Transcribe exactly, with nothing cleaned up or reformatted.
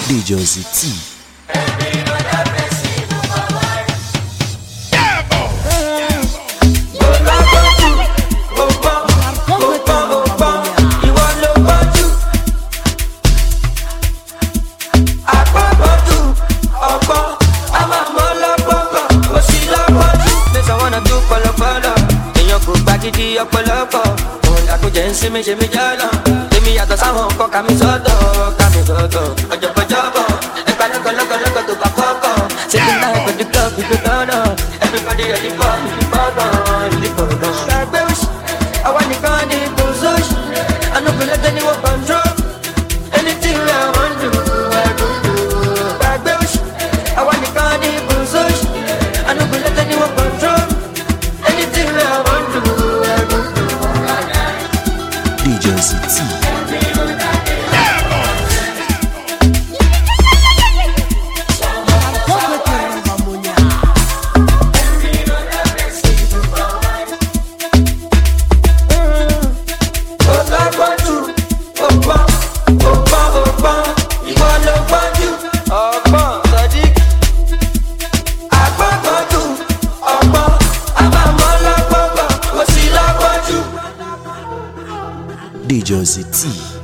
D J Ozzy T. See me, see me, jala. Give me a the sound, cock me soto, come soto. Ojo pojobo, if I look, look, look to Pacoco. Say the night with the club, with the corner. Everybody at the bar, the bar, the corner. Like babies, I want the car, the position. I don't let anyone control. Anything I want to, I do. Like babies, I want the car, the position. I don't let anyone control. Anything I want to, I do. D J Ozzy T. D J Ozzy T.